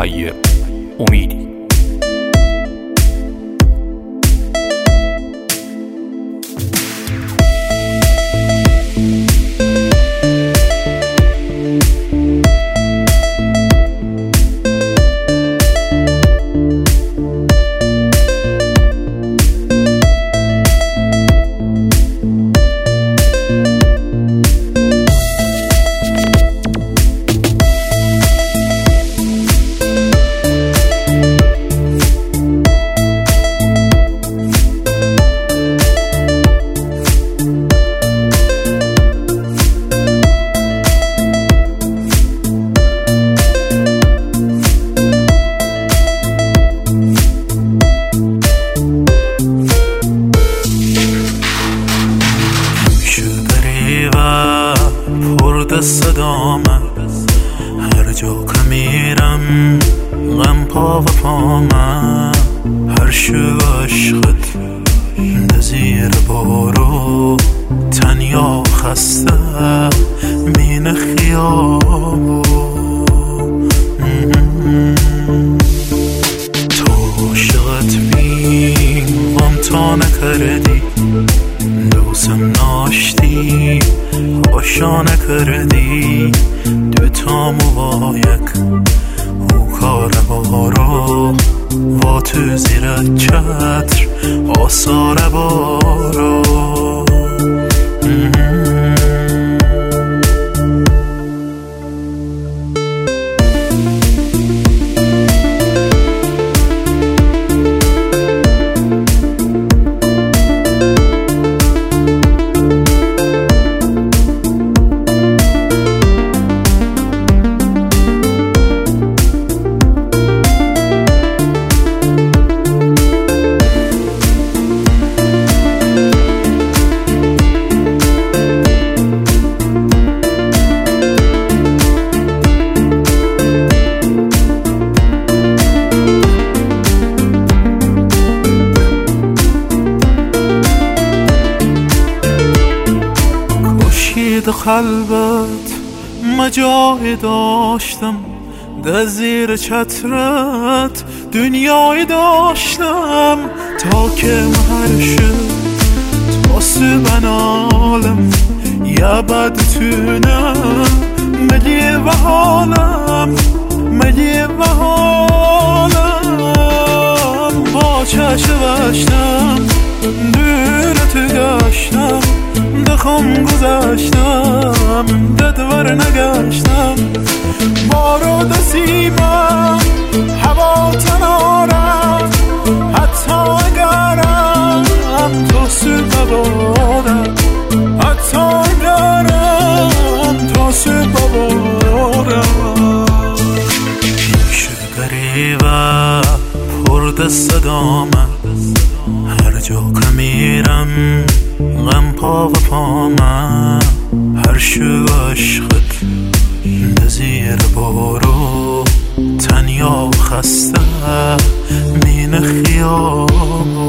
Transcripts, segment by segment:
طیب امیدی. صدامه هر جا که میرم غم پا و پامه هر شو عشقت نزیر بارو تنیا خسته مین خیابو تو عشقت بیم غم تا نکردی دوستم ناشتی آشا نکردی دوتامو با یک او کار بارو و تو زیر چتر آثار بارو قلبت مجای داشتم در زیر چترت دنیای داشتم تا که مهر شد تا سبن عالم یا بدتونم ملی و حالم با چشم وشتم دورت گشتم دخم گذشتم ددور نگشتم بارو دسیبم هوا تنارم حتی اگرم تو سبب بارم حتی اگرم تو سبب بارم پیش گریبه پرد صدامه هر جا که میرم غم پا و پامه هر شو عشقت نزیر بارو تنیا خسته مین خیابو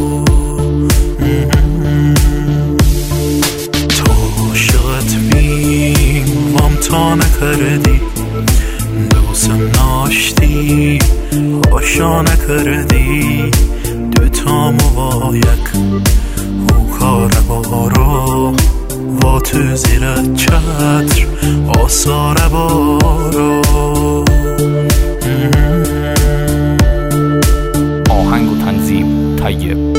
تو عشقت بیم وام تا نکردی دوستم ناشتی آشا نکردی دوتامو با یک او کار بارو و تو زیر چتر آثار بارو. آهنگ و تنظیم طیب